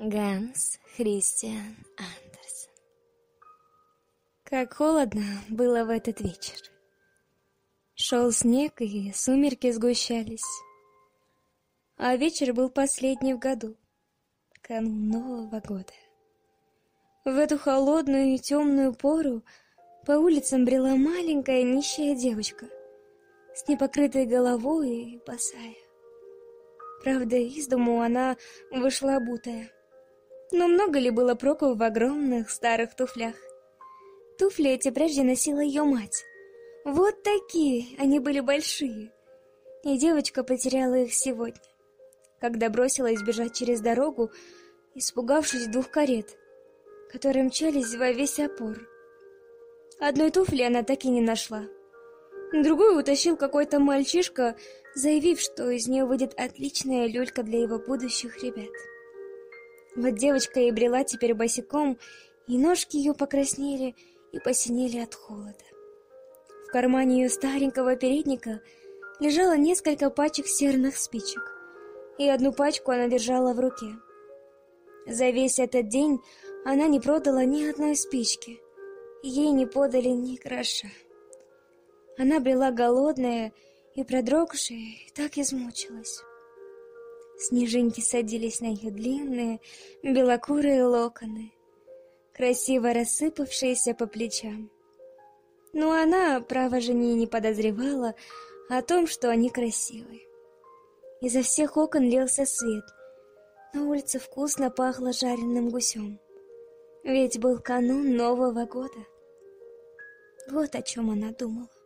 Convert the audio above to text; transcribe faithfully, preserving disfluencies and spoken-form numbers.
Ганс Христиан Андерсен. Как холодно было в этот вечер. Шел снег, и сумерки сгущались. А вечер был последний в году, канун Нового года. В эту холодную и темную пору по улицам брела маленькая нищая девочка с непокрытой головой и босая. Правда, из дому она вышла обутая. Но много ли было проку в огромных старых туфлях? Туфли эти прежде носила ее мать. Вот такие, они были большие. И девочка потеряла их сегодня, когда бросилась бежать через дорогу, испугавшись двух карет, которые мчались во весь опор. Одной туфли она так и не нашла. Другую утащил какой-то мальчишка, заявив, что из нее выйдет отличная люлька для его будущих ребят. Вот девочка и брела теперь босиком, и ножки ее покраснели и посинели от холода. В кармане ее старенького передника лежало несколько пачек серных спичек, и одну пачку она держала в руке. За весь этот день она не продала ни одной спички, и ей не подали ни гроша. Она брела голодная и продрогшая, и так измучилась. Снежинки садились на ее длинные белокурые локоны, красиво рассыпавшиеся по плечам. Но она, право же, не, не подозревала о том, что они красивые. Изо всех окон лился свет. На улице вкусно пахло жареным гусем. Ведь был канун Нового года. Вот о чем она думала.